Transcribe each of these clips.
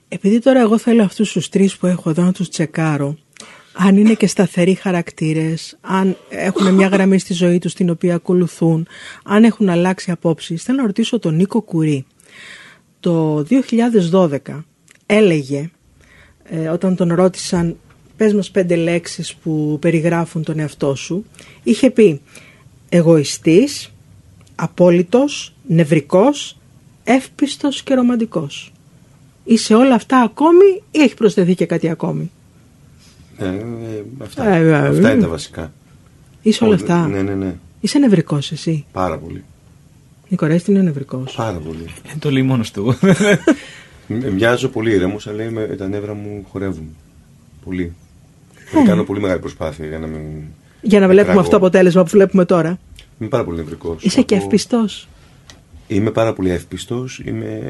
Επειδή τώρα εγώ θέλω αυτούς τους 3 που έχω εδώ να τους τσεκάρω, αν είναι και σταθεροί χαρακτήρες, αν έχουν μια γραμμή στη ζωή τους την οποία ακολουθούν, αν έχουν αλλάξει απόψεις, θέλω να ρωτήσω τον Νίκο Κουρί. Το 2012 έλεγε, όταν τον ρώτησαν πες μας 5 λέξεις που περιγράφουν τον εαυτό σου, είχε πει εγωιστής, απόλυτος, νευρικός, εύπιστος και ρομαντικός. Είσαι όλα αυτά ακόμη ή έχει προσθεθεί και κάτι ακόμη? Αυτά είναι τα βασικά. Είσαι όλα αυτά? Ναι. Είσαι νευρικός εσύ? Πάρα πολύ. Νικορέστη είναι νευρικός. Πάρα πολύ. Το λέει μόνος του. Μοιάζω πολύ ήρεμος, αλλά τα νεύρα μου χορεύουν. Πολύ. Κάνω πολύ μεγάλη προσπάθεια για να βλέπουμε αυτό το αποτέλεσμα που βλέπουμε τώρα. Είμαι πάρα πολύ νευρικός. Είσαι και ευπιστός? Είμαι πάρα πολύ εύπιστος. Είμαι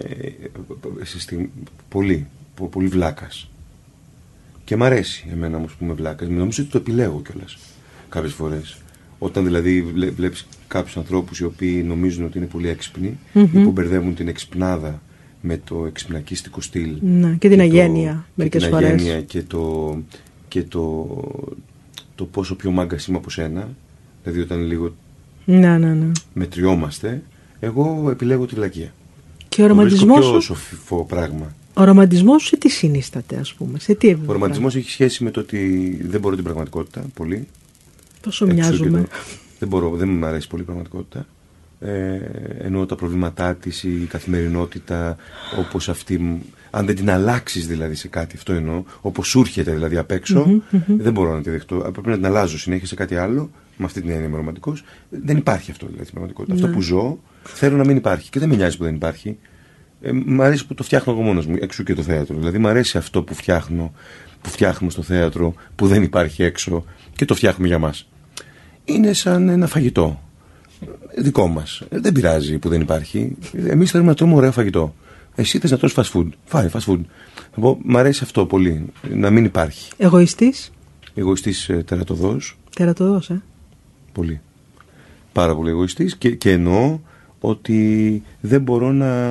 πολύ βλάκας. Και μ' αρέσει εμένα όμως που είμαι βλάκας. Νομίζω ότι το επιλέγω κιόλας κάποιες φορές. Όταν δηλαδή βλέπεις κάποιους ανθρώπους οι οποίοι νομίζουν ότι είναι πολύ έξυπνοι, ή που μπερδεύουν την εξυπνάδα με το εξυπνακίστικο στυλ. Ναι, και την αγένεια μερικές φορές. Την αγένεια και το πόσο πιο μάγκας είμαι από σένα. Δηλαδή όταν λίγο μετριόμαστε, εγώ επιλέγω τη βλακεία. Και ο ρομαντισμός σου? Πιο σοφό πράγμα. Ο ρομαντισμός σου σε τι συνίσταται, ας πούμε? Σε τι? Ο ρομαντισμός έχει σχέση με το ότι δεν μπορώ την πραγματικότητα πολύ. Πόσο μοιάζουμε. Δεν μου αρέσει πολύ η πραγματικότητα. Εννοώ τα προβλήματά της, η καθημερινότητα, όπως αυτή, αν δεν την αλλάξεις δηλαδή σε κάτι, αυτό εννοώ, όπως σου έρχεται δηλαδή απ' έξω, δεν μπορώ να τη δεχτώ. Πρέπει να την αλλάζω συνέχεια σε κάτι άλλο. Με αυτή την έννοια είμαι ρομαντικός. Δεν υπάρχει αυτό δηλαδή στην πραγματικότητα. Αυτό που ζω θέλω να μην υπάρχει και δεν με νοιάζει που δεν υπάρχει. Μ' αρέσει που το φτιάχνω εγώ μόνος μου, εξού και το θέατρο. Δηλαδή μ' αρέσει αυτό που φτιάχνουμε στο θέατρο, που δεν υπάρχει έξω και το φτιάχνουμε για μας. Είναι σαν ένα φαγητό δικό μας. Δεν πειράζει που δεν υπάρχει. Εμείς θέλουμε να τρώμε ωραίο φαγητό. Εσύ θες να τρως fast food. Φάει fast food. Μ' αρέσει αυτό πολύ. Να μην υπάρχει. Εγωιστής? Εγωιστής τερατωδός. Τερατωδός, Πολύ. Πάρα πολύ εγωιστής και εννοώ ότι δεν μπορώ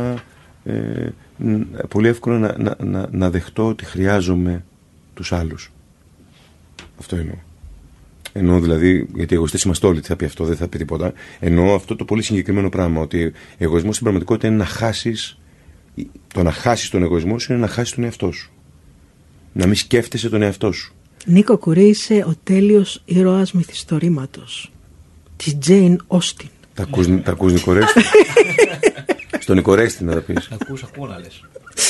πολύ εύκολα να δεχτώ ότι χρειάζομαι τους άλλους. Αυτό εννοώ. Εννοώ δηλαδή, γιατί εγωιστές είμαστε όλοι, τι θα πει αυτό, δεν θα πει τίποτα. Εννοώ αυτό το πολύ συγκεκριμένο πράγμα, ότι εγωισμός στην πραγματικότητα είναι να χάσεις. Το να χάσεις τον εγωισμό σου είναι να χάσεις τον εαυτό σου. Να μην σκέφτεσαι τον εαυτό σου. Νίκο Κουρί, είσαι ο τέλειος ήρωας μυθιστορήματος της Jane Austen. Τα ακούς Νικορέστη? Στον Νικορέστη να τα πεις. Ακούω να λες.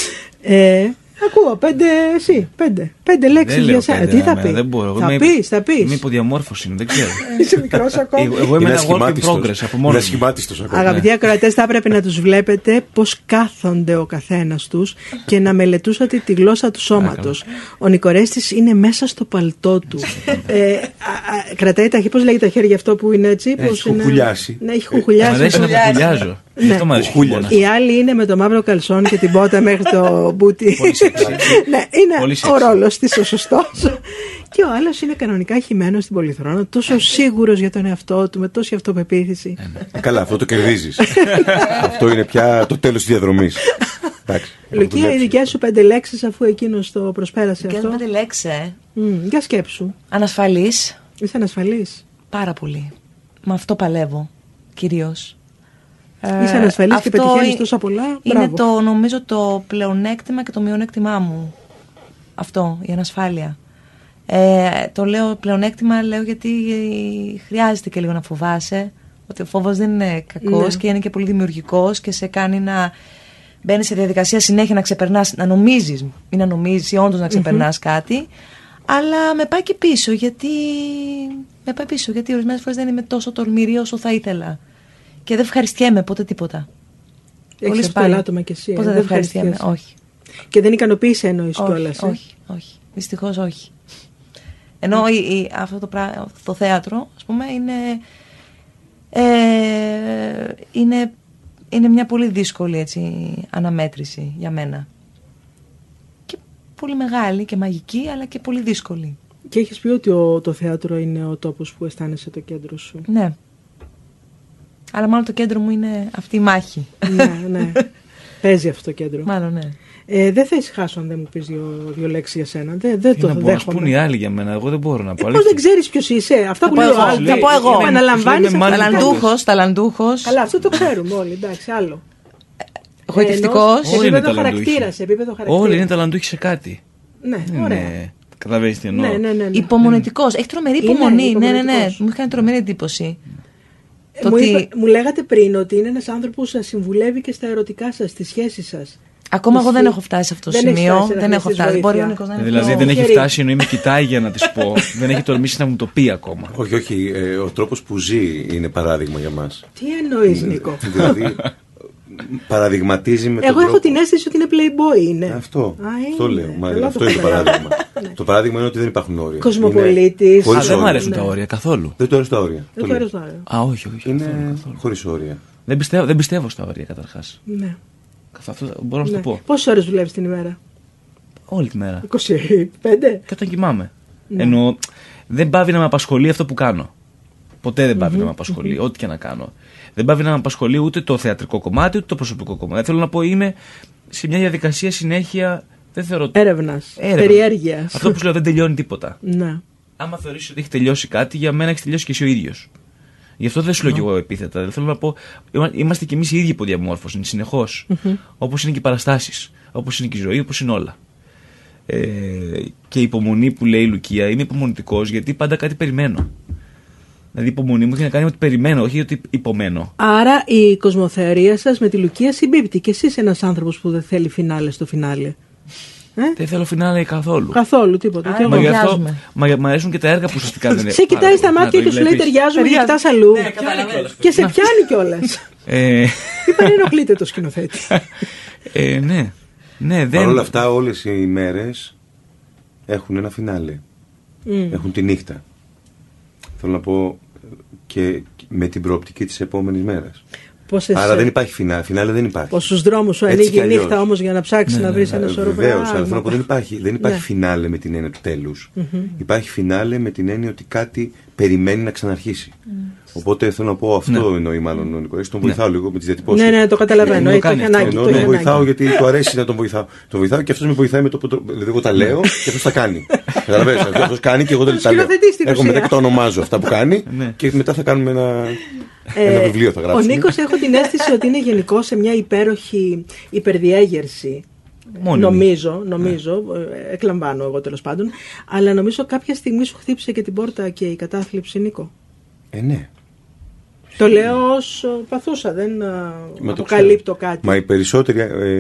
Ακούω, 5 εσύ, 5 λέξεις για σένα. Τι θα πει? Δεν μπορώ. Θα πεις. Είμαι υποδιαμόρφωση, δεν ξέρω. Είσαι μικρός ακόμα. Εγώ είμαι ένα work in progress από μόνο μου. Αγαπητοί ακροατές, θα έπρεπε να τους βλέπετε πώς κάθονται ο καθένας τους και να μελετούσατε τη γλώσσα του σώματος. Ο Νικορέστης είναι μέσα στο παλτό του. Κρατάει τα χέρια, πώς λέγεται τα χέρια αυτό που είναι έτσι? Έχει χουχουλιάσει. Ναι, έχει χουχουλιάσει. Μ' αρέσει να χουχουλιάζω. Οι άλλοι είναι με το μαύρο καλσόν και την πότα μέχρι το μπούτι. Ναι, είναι ο ρόλος της ο σωστός. Και ο άλλος είναι κανονικά χυμένος στην πολυθρόνα, τόσο σίγουρος για τον εαυτό του, με τόση αυτοπεποίθηση. Καλά, αυτό το κερδίζεις. Αυτό είναι πια το τέλος της διαδρομής. Λουκία, οι δικές σου 5 λέξεις, αφού εκείνος το προσπέρασε αυτό. 5 λέξεις, Για σκέψου. Ανασφαλής. Είσαι ανασφαλής? Πάρα πολύ. Με αυτό παλεύω κυρίως. Είσαι ανασφαλής και πετυχαίνεις τόσα πολλά. Είναι νομίζω το πλεονέκτημα και το μειονέκτημά μου. Αυτό, η ανασφάλεια. Το λέω πλεονέκτημα, λέω γιατί χρειάζεται και λίγο να φοβάσαι. Ότι ο φόβος δεν είναι κακός και είναι και πολύ δημιουργικός και σε κάνει να μπαίνεις σε διαδικασία συνέχεια να ξεπερνάς, να νομίζεις ή να νομίζεις ή όντως να ξεπερνάς κάτι. Αλλά με πάει και πίσω γιατί ορισμένες φορές δεν είμαι τόσο τολμηρή όσο θα ήθελα. Και δεν ευχαριστιέμαι ποτέ τίποτα. Έχεις αυτό το άτομα κι εσύ. Ποτέ δεν ευχαριστιέμαι, όχι. Και δεν ικανοποίησε εννοείς κιόλας? Όχι. Δυστυχώς όχι. Ενώ αυτό το θέατρο, ας πούμε, είναι μια πολύ δύσκολη έτσι, αναμέτρηση για μένα. Και πολύ μεγάλη και μαγική, αλλά και πολύ δύσκολη. Και έχεις πει ότι το θέατρο είναι ο τόπος που αισθάνεσαι το κέντρο σου. Ναι. Αλλά μάλλον το κέντρο μου είναι αυτή η μάχη. Ναι. Παίζει αυτό το κέντρο. Μάλλον, ναι. Δεν θα ησυχάσω αν δεν μου πεις δύο λέξεις για σένα. Δεν το δέχομαι. Να πούν οι άλλοι για μένα, εγώ δεν μπορώ να πω. Πώς δεν ξέρεις ποιος είσαι? Αυτά που λέω. Θα πω εγώ. Επαναλαμβάνεις. Ταλαντούχος. Καλά, αυτό το ξέρουμε όλοι. Εντάξει, άλλο. Γοητευτικός. Σε επίπεδο χαρακτήρα. Όλοι είναι ταλαντούχοι σε κάτι. Ναι, ωραία. Καταλαβαίνεις τι εννοώ. Ναι. Υπομονετικός. Έχει τρομερή υπομονή. Ναι. Μου έχει κάνει τρομερή εντύπωση. Μου λέγατε πριν ότι είναι ένας άνθρωπος που σας συμβουλεύει και στα ερωτικά σας, στις σχέσεις σας. Ακόμα εγώ δεν έχω φτάσει σε αυτό το σημείο. Δεν έχω φτάσει. Μπορεί ο Νίκος να είναι. Δηλαδή δεν έχει φτάσει ενώ με κοιτάει για να της πω. Δεν έχει τολμήσει να μου το πει ακόμα. Όχι. Ο τρόπος που ζει είναι παράδειγμα για μας. Τι εννοείς, Νίκο? Δηλαδή παραδειγματίζει με τον Εγώ τρόπο. έχω την αίσθηση ότι είναι playboy, είναι. Αυτό λέω. Αυτό είναι το παράδειγμα. Το παράδειγμα είναι ότι δεν υπάρχουν όρια. Κοσμοπολίτης. Δεν μου αρέσουν τα όρια καθόλου. Δεν του αρέσουν τα όρια. Όχι. Είναι χωρίς όρια. Δεν πιστεύω στα όρια καταρχάς. Ναι. Αυτό μπορώ να σου το πω. Πόσες ώρες δουλεύεις την ημέρα? Όλη τη μέρα. 25. Και όταν κοιμάμαι. Ενώ δεν πάβει να με απασχολεί αυτό που κάνω. Ποτέ δεν πάβει να με απασχολεί, ό,τι και να κάνω. Δεν πάβει να με απασχολεί ούτε το θεατρικό κομμάτι, ούτε το προσωπικό κομμάτι. Θέλω να πω, είμαι σε μια διαδικασία συνέχεια. Έρευνας. Περιέργειας. Αυτό που σου λέω, δεν τελειώνει τίποτα. Ναι. Άμα θεωρείς ότι έχει τελειώσει κάτι, για μένα έχει τελειώσει και εσύ ο ίδιος. Γι' αυτό δεν σου λέω κι εγώ επίθετα. Δεν θέλω να πω, είμαστε κι εμείς οι ίδιοι υποδιαμόρφωση, συνεχώς. Όπως είναι και οι παραστάσεις, όπως είναι και η ζωή, όπως είναι όλα. Και η υπομονή που λέει η Λουκία, είμαι υπομονητικός γιατί πάντα κάτι περιμένω. Δηλαδή η υπομονή μου έχει να κάνει με ότι περιμένω, όχι ότι υπομένω. Άρα η κοσμοθεωρία σας με τη Λουκία συμπίπτει. Και εσείς ένας άνθρωπος που δεν θέλει φινάλε στο φινάλε. Δεν θέλω φινάλε καθόλου. Καθόλου, τίποτα. Μ' αρέσουν και τα έργα που ουσιαστικά δεν είναι. Σε κοιτάει στα μάτια και σου λέει ταιριάζουμε και κοιτάς αλλού. Και σε πιάνει κιόλας. Ή παρενοχλείται το σκηνοθέτη. Ναι. Παρ' όλα αυτά, όλες οι ημέρες έχουν ένα φινάλε. Έχουν τη νύχτα. Θέλω να πω και με την προοπτική της επόμενης μέρας. Άρα δεν υπάρχει φινάλε. Φινάλε δεν υπάρχει. Πόσους δρόμους σου ανοίγει η νύχτα όμως για να ψάξεις να βρεις ένα σωρό πράγματα. Βεβαίως, αλλά θέλω να πω δεν υπάρχει φινάλε με την έννοια του τέλους. Υπάρχει φινάλε με την έννοια ότι κάτι περιμένει να ξαναρχίσει. Οπότε θέλω να πω αυτό εννοεί μάλλον ο Νικολάκης. Τον βοηθάω λίγο με τις διατυπώσεις. Ναι, το καταλαβαίνω. Τον βοηθάω γιατί του αρέσει να τον βοηθάω. Τον βοηθάω και αυτός με βοηθάει με το που. Δηλαδή εγώ τα λέω και αυτός τα κάνει. Καταλαβαίνεις. Αυτός κάνει και εγώ δεν τα λέω. Έχω μετά και το ονομάζω αυτά που κάνει και μετά θα κάνουμε ένα βιβλίο θα γράψουμε. Ο Νίκος έχω την αίσθηση ότι είναι γενικό σε μια υπέροχη υπερδιέγερση. Νομίζω, εκλαμβάνω εγώ τέλος πάντων, αλλά νομίζω κάποια στιγμή σου χτύπησε και την πόρτα και η κατάθλιψη, Νίκο. Ναι. Το λέω ως παθούσα, δεν αποκαλύπτω κάτι. Μα οι περισσότεροι,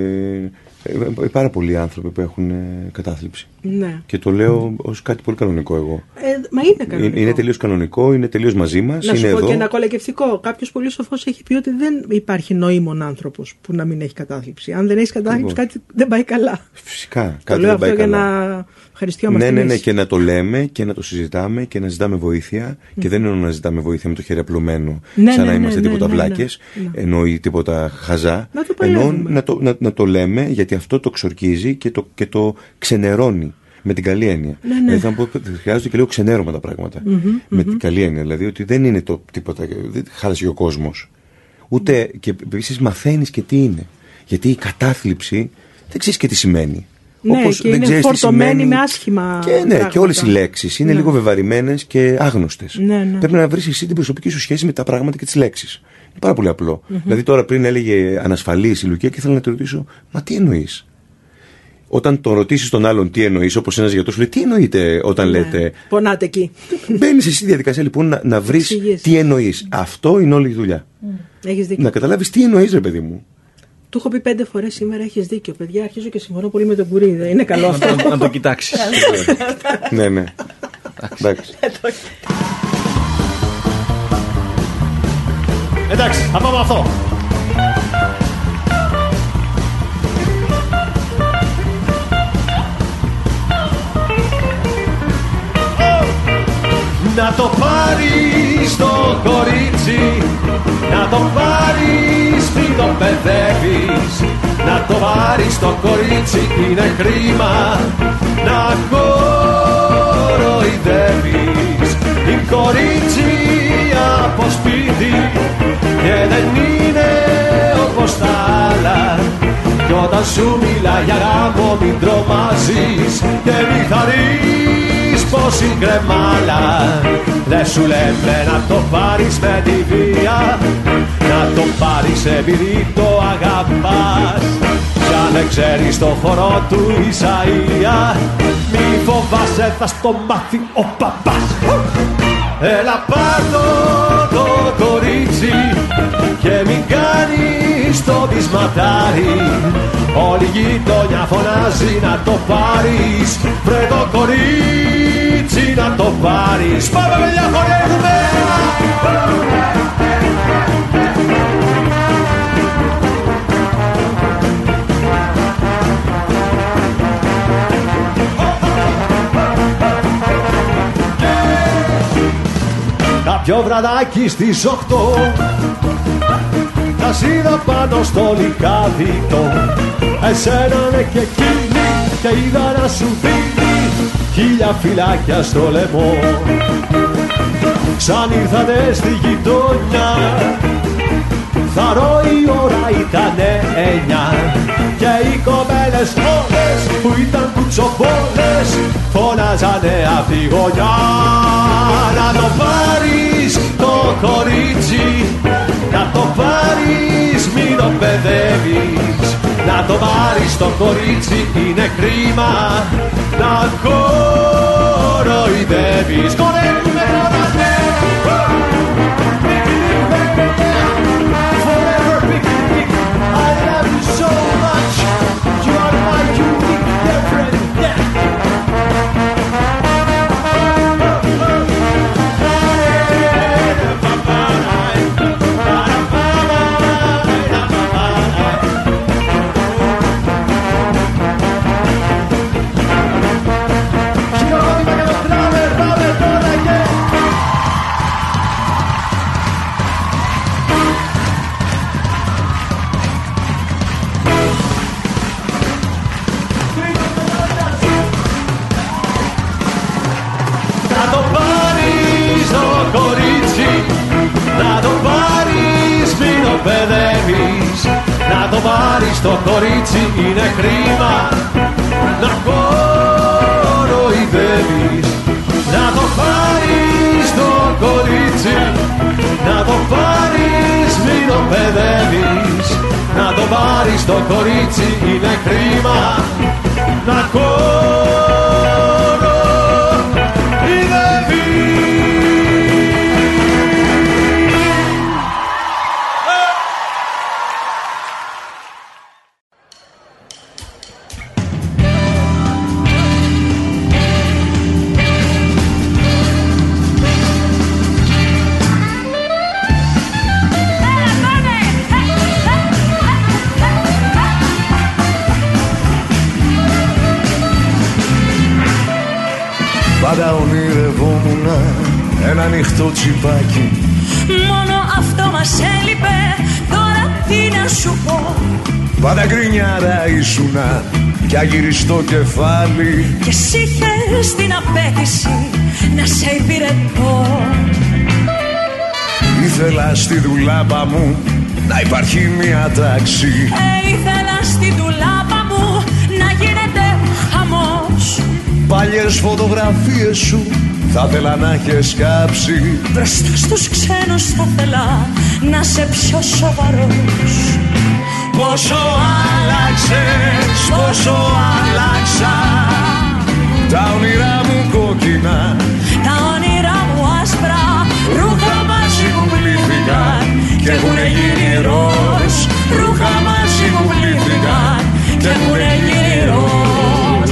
πάρα πολλοί άνθρωποι που έχουν κατάθλιψη. Ναι. Και το λέω ως κάτι πολύ κανονικό εγώ. Μα είναι κανονικό. Είναι τελείως κανονικό, είναι τελείως μαζί μας. Να σου είναι πω εδώ. και ένα κολακευτικό. Κάποιος πολύ σοφός έχει πει ότι δεν υπάρχει νοήμων άνθρωπος που να μην έχει κατάθλιψη. Αν δεν έχει κατάθλιψη, κάτι δεν πάει καλά. Φυσικά. Κάτι δεν πάει καλά. Για να ευχαριστιόμαστε. Ναι, και να το λέμε και να το συζητάμε και να ζητάμε βοήθεια. Και δεν εννοώ να ζητάμε βοήθεια με το χέρι απλωμένο, σαν να είμαστε τίποτα βλάκες, εννοεί τίποτα χαζά. Εννοώ να το λέμε γιατί αυτό το ξορκίζει και το ξενερώνει. Με την καλή έννοια. Δηλαδή θα πω, χρειάζονται και λίγο ξενέρωμα τα πράγματα. Με την καλή έννοια. Δηλαδή ότι δεν είναι το τίποτα. Δεν χάλασε ο κόσμος. Ούτε και επίσης μαθαίνεις και τι είναι. Γιατί η κατάθλιψη δεν ξέρεις και τι σημαίνει. Ναι, όπως και δεν είναι φορτωμένη με άσχημα. Και όλες οι λέξεις είναι λίγο βεβαρημένες και άγνωστες. Πρέπει να βρεις εσύ την προσωπική σου σχέση με τα πράγματα και τις λέξεις. Είναι πάρα πολύ απλό. Δηλαδή τώρα πριν έλεγε ανασφαλής η Λουκία και ήθελα να τη ρωτήσω, μα τι εννοείς? Όταν τον ρωτήσεις τον άλλον τι εννοείς, όπως ένας γιατρός σου λέει, τι εννοείται όταν λέτε. Πονάτε εκεί. Μπαίνεις εσύ στη διαδικασία λοιπόν να βρεις τι εννοείς. Αυτό είναι όλη η δουλειά. Έχεις δίκιο. Να καταλάβεις τι εννοείς, ρε παιδί μου. Του έχω πει 5 φορές σήμερα, έχεις δίκιο. Παιδιά, αρχίζω και συμφωνώ πολύ με τον Κουρίδα. Είναι καλό αυτό. Να το κοιτάξεις. Ναι. Εντάξει. Εντάξει, θα πάμε αυτό. Να το πάρεις το κορίτσι, να το πάρεις μην το παιδεύεις. Να το πάρεις το κορίτσι είναι κρίμα να κοροϊδεύεις. Η κορίτσι από σπίτι και δεν είναι όπως τα άλλα. όταν σου μιλάει για γάμο μην τρομάζεις και μη χαρείς πως η κρεμάλα. Δεν σου λέμε να το πάρεις με τη βία, να το πάρεις επειδή το αγαπάς. Κι αν δεν ξέρεις το χορό του Ισαΐα, μη φοβάσαι θα στο μάθει ο παπάς. Έλα πάρ' το κορίτσι και μην κάνεις το πεισματάρι. Όλη η γειτονιά φωνάζει να το πάρεις. Βρε το κορίτσι να το πάρεις. Πάμε παιδιά, χορεύουμε! Κάποιο βραδάκι στις 8 τα είδα πάνω στο λικάδικο. Εσένα ναι και εκείνη και είδα να σου δίνει 1000 φυλάκια στο λαιμό. Σαν ήρθατε στη γειτονιά θαρώ η ώρα ήτανε 9 και οι κοπέλες όλες που ήταν κουτσομπόλες φωνάζανε απ' τη γωνιά. Να το πάρεις το κορίτσι, να το πάρεις μην το παιδεύεις. Να το πάρεις το κορίτσι είναι κρίμα να κοροϊδεύεις. Κορεύουμε τώρα ναι! Forever picnic, I love you so much. You are my unique girlfriend, yeah. Να το πάρεις το κορίτσι είναι κρίμα να κοροϊδεύεις. Να το πάρεις το κορίτσι, να το πάρεις μην το παιδεύεις. Να το πάρεις το κορίτσι είναι κρίμα να κοροϊδεύεις. Πάντα ονειρευόμουν ένα ανοιχτό τσιπάκι. Μόνο αυτό μας έλειπε, τώρα τι να σου πω. Πάντα γκρινιάρα ήσουνα κι αγυριστό κεφάλι. Και εσύ είχες την απέτηση να σε υπηρετώ. Ήθελα στη δουλάπα μου να υπάρχει μια τάξη. Ήθελα στη δουλάπα μου να γίνεται χαμός. Παλιές φωτογραφίες σου θα θέλα να έχεις κάψει. Μπροστά στους ξένους θα θέλα να σε πιο σοβαρός. Πόσο άλλαξες, πόσο άλλαξα. Τα όνειρά μου κόκκινα, τα όνειρά μου άσπρα, ρούχα μαζί μου πλήθηκαν και έχουνε γίνει ροζ. Ρούχα μαζί μου πλήθηκαν και έχουνε γίνει ροζ.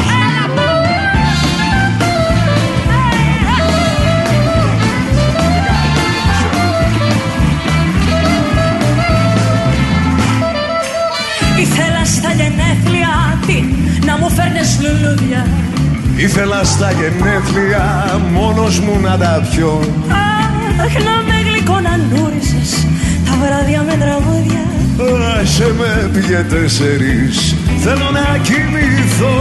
Ήθελα στα γενέθλια να μου φέρνες λουλούδια. Ήθελα στα γενέθλια μόνος μου να τα πιω. Αχ, να με γλυκονανούριζες τα βράδια με τραγούδια. Άσε με πήγε 4, θέλω να κοιμηθώ.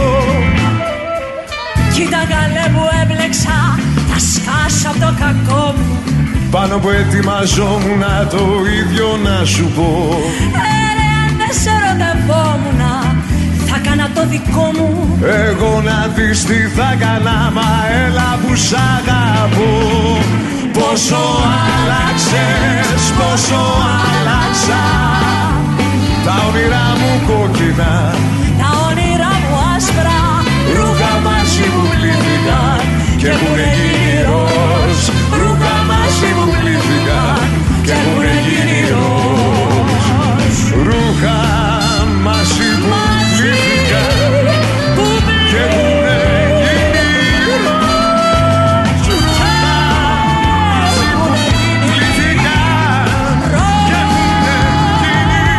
Κοίτα καλέ που έμπλεξα, θα σκάσω απ' το κακό μου. Πάνω που ετοιμαζόμουν το ίδιο να σου πω. Αν δεν σε ερωτευόμουνα, θα κάνα το δικό μου. Εγώ να δεις τι θα κάνα, μα έλα που σ' αγαπώ. Πόσο άλλαξες, πόσο άλλαξα. Τα όνειρά μου κόκκινα, Τα όνειρά μου άσπρα, ρούχα μαζί μου πλήθηκαν και έχουνε γίνει ροζ. Ρούχα μαζί μου πλήθηκαν και έχουνε γίνει ροζ. Ρούχα μαζί μου πλήθηκαν και έχουνε γίνει ροζ. Ρούχα μαζί μου πλήθηκαν και έχουνε γίνει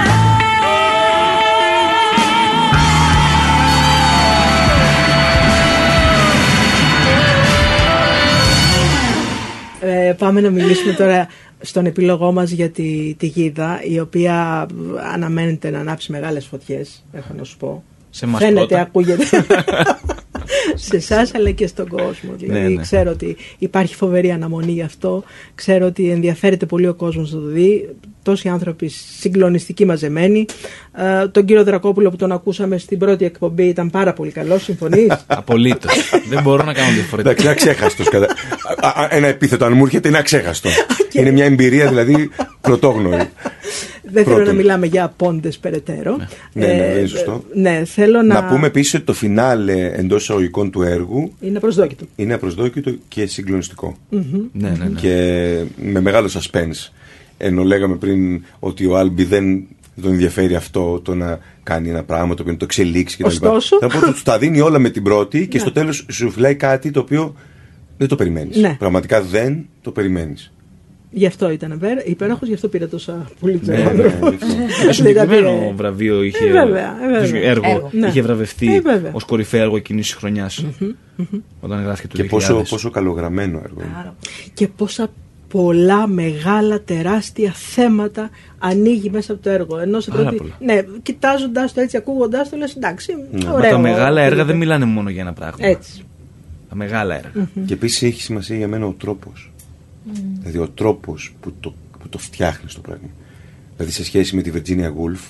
Πάμε να μιλήσουμε τώρα στον επίλογό μας για τη Γίδα, η οποία αναμένεται να ανάψει μεγάλες φωτιές, έχω να σου πω. Σε εμάς Φαίνεται, πρώτα. ακούγεται. Σε εσάς αλλά και στον κόσμο. Δηλαδή, Ναι. ξέρω ότι υπάρχει φοβερή αναμονή γι' αυτό. Ξέρω ότι ενδιαφέρεται πολύ ο κόσμος να το δει. Τόσοι άνθρωποι συγκλονιστικοί μαζεμένοι. Τον κύριο Δρακόπουλο που τον ακούσαμε στην πρώτη εκπομπή ήταν πάρα πολύ καλό. Συμφωνείς? Απολύτως. Δεν μπορώ να κάνω διαφορετικά. Εντάξει, είναι αξέχαστος. Ένα επίθετο, αν μου έρχεται, είναι αξέχαστο. Είναι μια εμπειρία δηλαδή πρωτόγνωρη. Δεν θέλω Πρώτον. να μιλάμε για πόντες περαιτέρω. Ναι, δεν είναι σωστό. Ναι, θέλω Να πούμε επίσης ότι το φινάλε εντός εισαγωγικών του έργου είναι προσδόκητο. είναι απροσδόκητο και συγκλονιστικό. Ναι. Και με μεγάλο suspense. Ενώ λέγαμε πριν ότι ο Άλμπι δεν τον ενδιαφέρει αυτό, το να κάνει ένα πράγμα το οποίο να το εξελίξει κτλ. Ωστόσο. Θα πω ότι του τα δίνει όλα με την πρώτη και στο τέλος σου φυλάει κάτι το οποίο δεν το περιμένεις. Ναι. Πραγματικά δεν το περιμένεις. Γι' αυτό ήταν υπέροχος, γι' αυτό πήρε τόσα πουλίτσα. Συγκεκριμένο βραβείο είχε, βέβαια. έργο, Ναι. είχε βραβευτεί βέβαια. ως κορυφαίο έργο εκείνης της χρονιάς. Όταν γράφηκε το Και 2000. πόσο καλογραμμένο έργο είναι. Και πόσα πολλά μεγάλα τεράστια θέματα ανοίγει μέσα από το έργο. Ενώ σε Πάρα πρώτη, πολλά. ναι, κοιτάζοντας το έτσι, ακούγοντας το, λες εντάξει, Μα ωραίο. τα μεγάλα έργα δεν μιλάνε μόνο για ένα πράγμα. Έτσι. Τα μεγάλα έργα. Και επίσης έχει σημασία για μένα ο τρόπος. Δηλαδή ο τρόπος που το φτιάχνεις το πράγμα. Δηλαδή σε σχέση με τη Virginia Woolf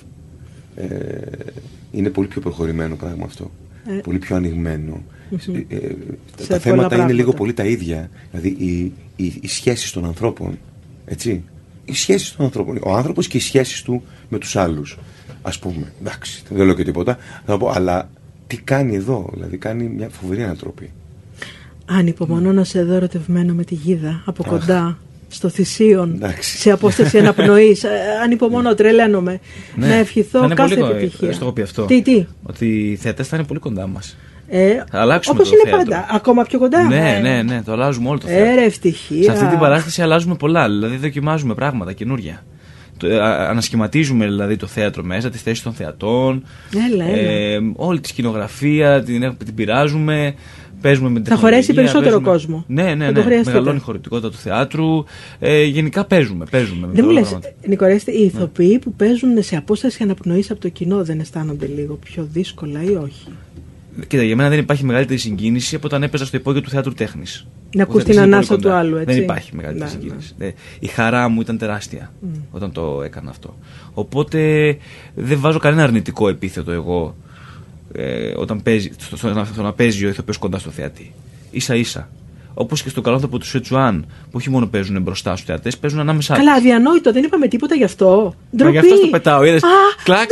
είναι πολύ πιο προχωρημένο πράγμα αυτό. Πολύ πιο ανοιγμένο. Σε Τα πολλά θέματα είναι πράγματα. λίγο πολύ τα ίδια. Δηλαδή οι σχέσεις των ανθρώπων. Έτσι. Οι σχέσεις των ανθρώπων. Ο άνθρωπος και οι σχέσεις του με τους άλλους. Ας πούμε. Εντάξει, δεν λέω και τίποτα. Θα πω, αλλά τι κάνει εδώ. Δηλαδή κάνει μια φοβερή ανατροπή. Ανυπομονώ να σε δω ερωτευμένο με τη Γίδα από κοντά, στο Θησίον, Εντάξει. σε απόσταση αναπνοής. Ανυπομονώ, τρελαίνομαι. Να Θα ευχηθώ είναι κάθε πολύ επιτυχία. στο έχω πει αυτό. Τι. Ότι οι θέατες θα είναι πολύ κοντά μας. Θα αλλάξουμε Όπως το είναι θέατρο. πάντα. Ακόμα πιο κοντά. Ναι, το αλλάζουμε όλο το θέατρο. Ευτυχία. Σε αυτή την παράσταση αλλάζουμε πολλά, δηλαδή δοκιμάζουμε πράγματα καινούρια. Ανασχηματίζουμε δηλαδή το θέατρο μέσα, τις θέσεις των θεατών, Έλα. όλη τη σκηνογραφία, την πειράζουμε, παίζουμε με την Θα χωρέσει τεχνολογία, περισσότερο παίζουμε... κόσμο. Ναι. Θα το χρειαστείτε. Μεγαλώνει η χωρητικότητα του θεάτρου. Γενικά παίζουμε. Δεν μου πολλά λες, πράγματα. Νικορέστη, οι ηθοποιοί που παίζουν σε απόσταση αναπνοής από το κοινό δεν αισθάνονται λίγο πιο δύσκολα ή όχι? Κοίτα, για μένα δεν υπάρχει μεγαλύτερη συγκίνηση από όταν έπαιζα στο υπόγειο του θεάτρου τέχνης. Να Ο ακούς θεατής την είναι ανάσα πολύ του κοντά. άλλου, έτσι. Δεν υπάρχει μεγαλύτερη Ναι, συγκίνηση. Η χαρά μου ήταν τεράστια όταν το έκανα αυτό. Οπότε δεν βάζω κανένα αρνητικό επίθετο εγώ όταν παίζει, στο να παίζει ο ηθοποιός κοντά στο θεατή. Ίσα-ίσα. Όπως και στον καλό άνθρωπο του Σετσουάν, που όχι μόνο παίζουν μπροστά στους θεατές, παίζουν ανάμεσά τους. Καλά, αδιανόητο, δεν είπαμε τίποτα γι' αυτό. Ντροπή. γι' αυτό στο πετάω, είδες. Κλακ.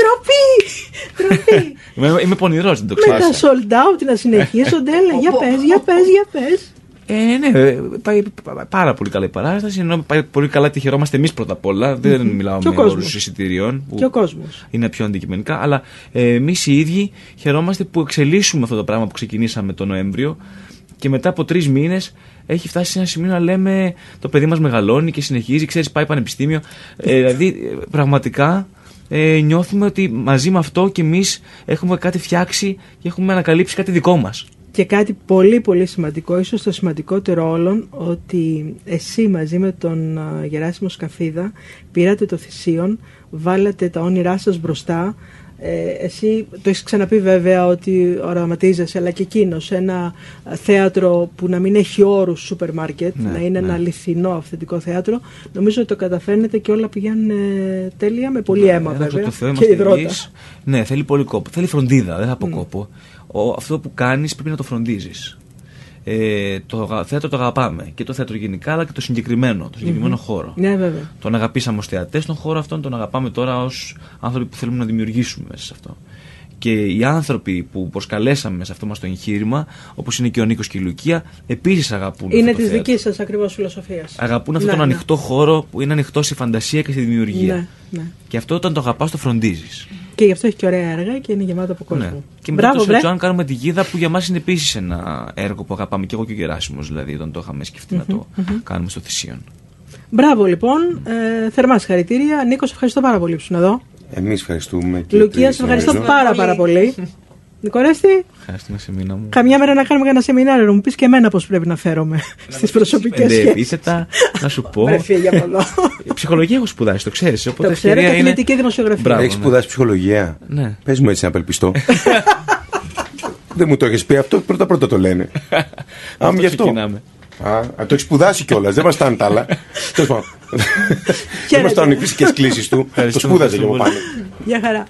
Ντροπή. Είμαι πονηρός, δεν το Με τα ξέρω. sold out να συνεχίζονται, έλα, για πες. Ναι, πάει πάρα πολύ καλά η παράσταση. Ενώ πάει πολύ καλά τη χαιρόμαστε εμείς πρώτα απ' όλα. Δεν μιλάω Και ο με κόσμος. όρους εισιτηρίων. Και ο κόσμος. Είναι πιο αντικειμενικά. Αλλά εμείς οι ίδιοι χαιρόμαστε που εξελίσσουμε αυτό το πράγμα που ξεκινήσαμε τον Νοέμβριο. Και μετά από 3 μήνες έχει φτάσει σε ένα σημείο να λέμε το παιδί μας μεγαλώνει και συνεχίζει, ξέρεις, πάει πανεπιστήμιο. Δηλαδή πραγματικά νιώθουμε ότι μαζί με αυτό και εμείς έχουμε κάτι φτιάξει και έχουμε ανακαλύψει κάτι δικό μας. Και κάτι πολύ πολύ σημαντικό, ίσως το σημαντικότερο όλων, ότι εσύ μαζί με τον Γεράσιμο Σκαφίδα πήρατε το Θησίον, βάλατε τα όνειρά σας μπροστά, Εσύ το έχεις ξαναπεί βέβαια ότι οραματίζεσαι, αλλά και εκείνος ένα θέατρο που να μην έχει όρους σούπερ μάρκετ, να είναι ένα αληθινό αυθεντικό θέατρο. Νομίζω ότι το καταφέρνετε και όλα πηγαίνουν τέλεια, με πολύ αίμα βέβαια και υδρότα. Ναι, θέλει πολύ κόπο, θέλει φροντίδα, δεν θα πω κόπο. Αυτό που κάνεις πρέπει να το φροντίζεις. Το θέατρο το αγαπάμε, και το θέατρο γενικά, αλλά και το συγκεκριμένο χώρο. Ναι, βέβαια. Τον αγαπήσαμε ως θεατές τον χώρο αυτόν, τον αγαπάμε τώρα ως άνθρωποι που θέλουμε να δημιουργήσουμε μέσα σε αυτό. Και οι άνθρωποι που προσκαλέσαμε σε αυτό μας το εγχείρημα, όπως είναι και ο Νίκος και η Λουκία, επίσης αγαπούν. Είναι της δικής σας ακριβώς φιλοσοφίας. Αγαπούν αυτόν τον ανοιχτό χώρο που είναι ανοιχτό στη φαντασία και στη δημιουργία. Ναι. Και αυτό όταν το αγαπάς το φροντίζεις. Και γι' αυτό έχει και ωραία έργα και είναι γεμάτο από κόσμο. Ναι. Και μετά το Σετζουάν κάνουμε τη Γίδα, που για μας είναι επίσης ένα έργο που αγαπάμε και εγώ και ο Γεράσιμος, δηλαδή, όταν το είχαμε σκεφτεί να το κάνουμε στο Θησίον. Μπράβο λοιπόν, θερμά συγχαρητήρια. Νίκο, ευχαριστώ πάρα πολύ που ήσουν εδώ. Εμείς ευχαριστούμε. Λουκία, σε ευχαριστώ πάρα πολύ. Νικορέστη, ευχαριστούμε σε μήνα μου. Καμιά μέρα να κάνουμε ένα σεμινάριο, να μου πεις και εμένα πώς πρέπει να φέρομαι στις προσωπικές σχέσεις. Επίθετα, να σου πω. Ψυχολογία έχω σπουδάσει, το ξέρεις. Το ξέρω, καθηγητική δημοσιογραφία. Έχεις σπουδάσει ψυχολογία? Ναι. Πες μου έτσι να απελπιστώ. Δεν μου το έχεις πει αυτό, πρώτα το λένε. Αν γι' αυτό. Το έχει σπουδάσει κιόλας, δεν μας φτάνουν τα άλλα. Δεν μας φτάνουν οι φυσικές κλήσεις του. Το σπούδαζε και από πάνω. Γεια χαρά.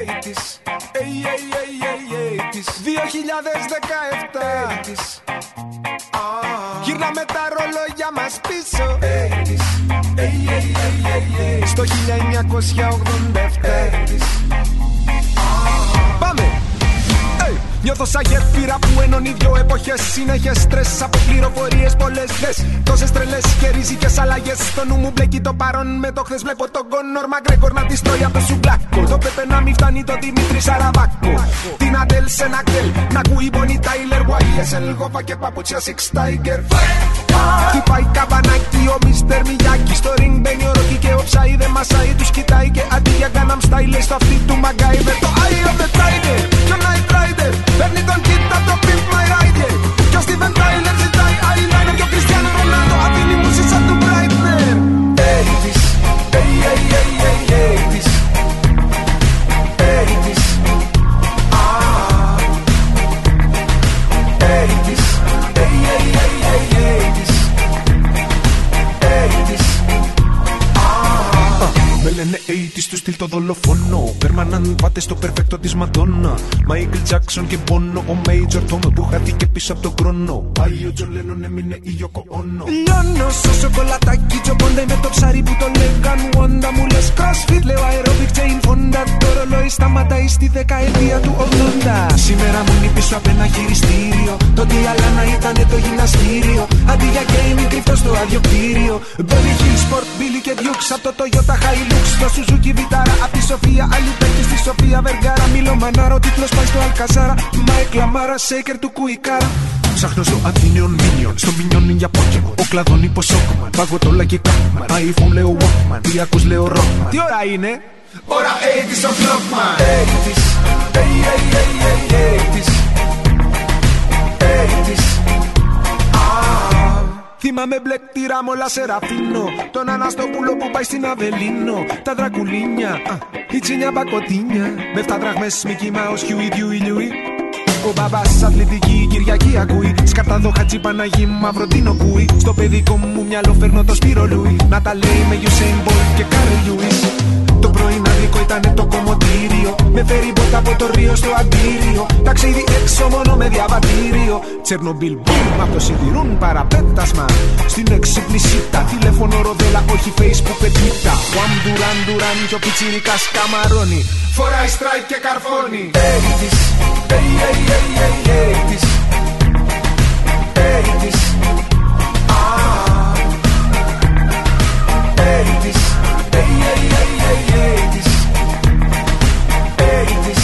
2017 γύρναμε τα ρολόγια μας πίσω στο 1987. Πάμε! Νιώθω σαν γέφυρα που ενώνει δυο εποχές. Συνέχες στρες από πληροφορίες πολλές. Δες τόσες τρελές και ριζικές αλλαγές. Στο νου μου μπλέκει το παρόν με το χθες. Βλέπω τον Κόνορ Μαγκρέγκορ να της τρώει απ' το σουμπλάκο. Το Πέπε να μην φτάνει το Δημήτρη Σαραβάκο. Την Αντέλ σε ένα κτέλ. Να ακούει Bonnie Tyler, YSL, Γόφα και παπούτσια Six Tiger. Χτυπάει καμπανάκι ο Μίστερ Μιγιάκη. Στο ring μπαίνει ο Ρόκι και ο Ψάι δεν μασάει. Τους κοιτάει και αντί για Gangnam Style λέει στο αυτί του Μαγκάιβερ. Το Eye of the Tiger και ο Night Rider. Παίρνει τον κοίτα το Pimp My Rider. Και ο Steven Tyler ζητάει eyeliner. Και ο Cristiano Ronaldo αφήνει μουσί σαν του Breitner. 80's, 80's, 80's, 80's, 80's. Με λένε 80's του στυλ το δολοφόνο. Πέρμαναν πάτε στο περφέκτο της Μαντόνα. Μάικλ Τζάκσον και Μπόνο. Ο Μέιτζορ Τόμ που χάθηκε πίσω από τον χρόνο. Πάει ο Τζον Λένον, έμεινε η Γιώκο Όνο. Λιώνω στο σοκολατάκι Τζομπόντα με το ψάρι που το λέγαν Wanda. Μου λες CrossFit, λέω aerobic chain Fonda. Το ρολόι σταματάει στη δεκαετία του 80. Σήμερα μου είναι πίσω από ένα χειριστήριο. Το τι άλλα να ήτανε το γυμναστήριο. Αντί για gaming κρυφτό στο άδειο κτίριο. Beverly Hills Sport, Billy και Dukes. Απ' το Toyota Hilux στο Suzuki Vitara. Απ' τη Σοφία Αλιπέκη στη Σοφία Βεργάρα. Μίλο Μανάρα, ο τίτλος πάει στο Αλκαζάρα. Μάικλ Αμάρα, Shaker του Κουικάρα. Ψάχνω στο Athenian Minion, στο Minion για Pokemon. Ο κλαδόν υπό Σόκμαν, παγωτόλα και Κάκμαν. iPhone λέω Walkman, τι ακούς λέω Rockman. Τι ώρα είναι? Ώρα 80's ο Clockman. 80's, 80's, 80's. Θυμάμαι μπλε τυράμ όλα Σεραφίνο. Τον Αναστόπουλο που πάει στην Αβελίνο. Τα δρακουλίνια, η τσίνια μπακοτίνια. Με 7 δραχμές Mickey Mouse, Huey, Dewey, Louie. Ο μπαμπάς αθλητική Κυριακή ακούει. Σκαρτάδο Χατζή Παναγί μαύρο τίνο κούει. Στο παιδικό μου μυαλό φέρνω το Σπύρο Λούι. Να τα λέει με Usain Bolt και Κάρι Λιούις. Το πρωινάδικο ήτανε το κομμωτήριο. Με φέρει μπότα από το Ρίο στο Αντίριο. Ταξίδι έξω μόνο με διαβατήριο. Τσερνομπίλ μπούμ απ' το σιδηρούν παραπέτασμα. Στην εξυπνησίτα τηλέφωνο ροδέλα όχι Facebook και Twitter. Juan Duran Duran και ο πιτσιρικάς καμαρώνει. Φοράει στράικ και καρφώνει. 80's, 80's, 80's, 80's, 80's.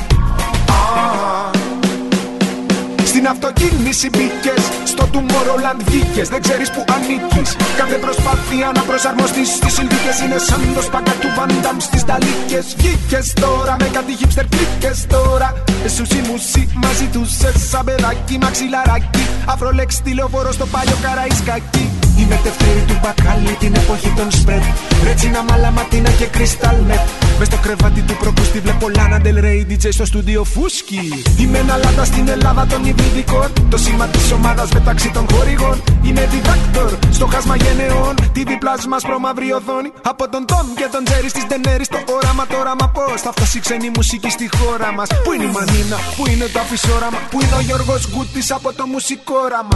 Στην αυτοκίνηση μπήκες, στο Tomorrowland βγήκες. Δεν ξέρεις που ανήκεις. Κάθε προσπάθεια να προσαρμοστείς στις συνθήκες είναι σαν το σπάκα του Van Damme στις ταλίκες. Βγήκες τώρα με κάτι hipster κλίκες τώρα. Σουσί μουσί μαζί τους σαν παιδάκι μαξιλαράκι. Αφρολέξ τηλεοφόρο στο παλιό Καραϊσκάκι. Η μετευτέρη του μπακάλι την εποχή των σπρετ. Ρέτσινα, μαλαματίνα και κρυστάλ μεθ. Μες στο κρεβάτι του προκούστη βλέπω Λάνα Del Rey, DJ στο στούντιο φούσκι. Είμαι ένα λάτα στην Ελλάδα των υβριδικών. Το σήμα της ομάδας μεταξύ των χορηγών. Είναι διδάκτορ στο χάσμα γενεών. TV πλάσμα προμαύρη οθόνη. Από τον Τόμ και τον Τζέρι στις Ντενέρι στο όραμα. Το όραμα πώς θα φτάσει ξένη μουσική στη χώρα μας. Πού είναι η Μανίνα, πού είναι το αφισόραμα. Πού είναι ο Γιώργος Γκούτης από το μουσικόραμα.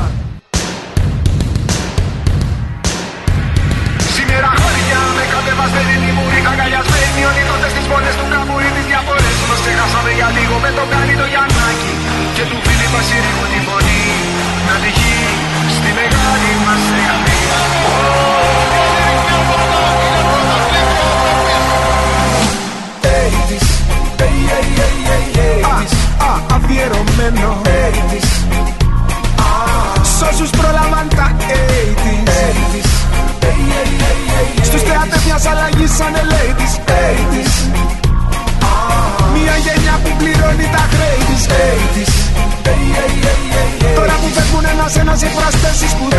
Σήμερα χώρια με κατεβασμένη μουρή. Αγκαλιασμένοι όλοι τότε στις πόλες του Καμπούρη. Τις διαφορές μας ξεχάσαμε για λίγο. Με τον Γκάλι το Γιαννάκη και του φίλη μας ηρυχού τη φωνή. Να τυχεί στη μεγάλη μας θεαμή. Αφιερωμένο σ' όσους πρόλαβαν τα 80's. Στους θεάτες μιας αλλαγής σαν ladies. Μια γενιά που πληρώνει τα χρέη της. Τώρα που φεύγουν ένας-ένας οι προασπέσεις που